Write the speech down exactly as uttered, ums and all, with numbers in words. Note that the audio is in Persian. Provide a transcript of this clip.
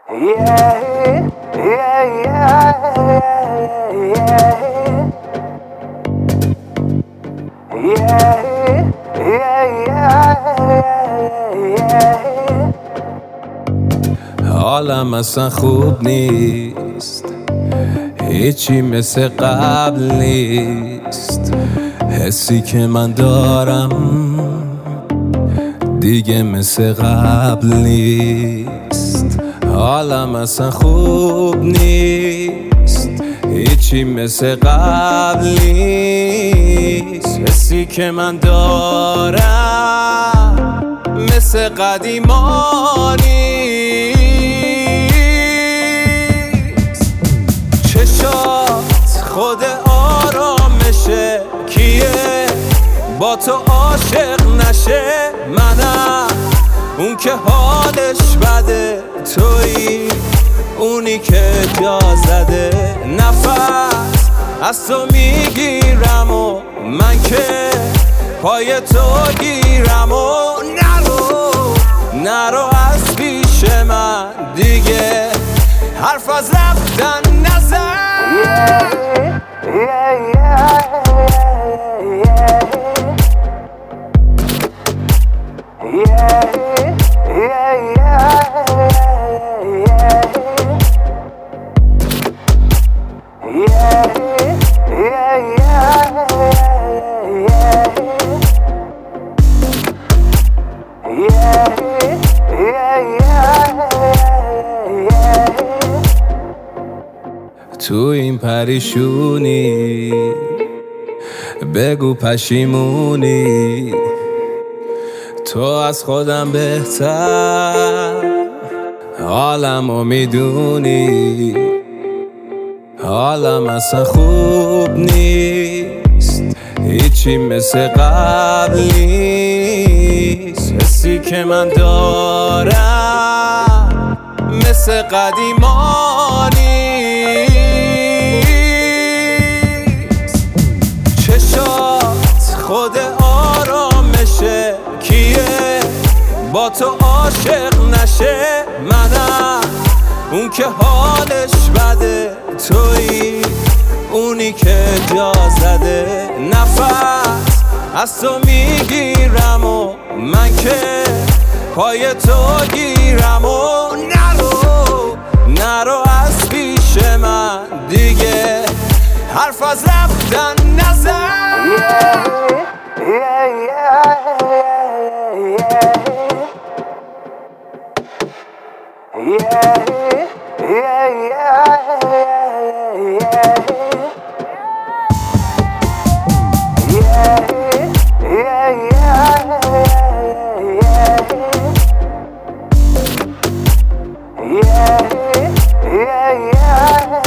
Yeah, yeah, yeah, yeah. Yeah, yeah, yeah. حالم اصلا خوب نیست، هیچی مثل قبل نیست. حسی که من دارم دیگه مثل قبل نیست. حالم اصلا خوب نیست، هیچی مثل قبل نیست. حسی که من دارم مثل قدیما نیست. چشات خود آرامشه، کیه با تو عاشق نشه؟ منم اون که حالش بده، تویی اونی که جا زده. نفس از تو میگیرم و من که پای تو گیرم و نرو نرو از پیش من دیگه، حرف از رفتن نزن. تو این پریشونی بگو پشیمونی، تو از خودم بهتر حالمو میدونی. حالم اصلا خوب نیست، هیچی مثل قبل نیست. حسی که من دارم مثل قدیما نیست. چشات خود آرامشه، کیه با تو عاشق نشه؟ منم اون که حالش بده، تویی اونی که جا زده. نفس از تو میگیرم و من که پای تو گیرم و نرو نرو از پیش من دیگه، حرف از رفتن نزن. Yeah, yeah, yeah.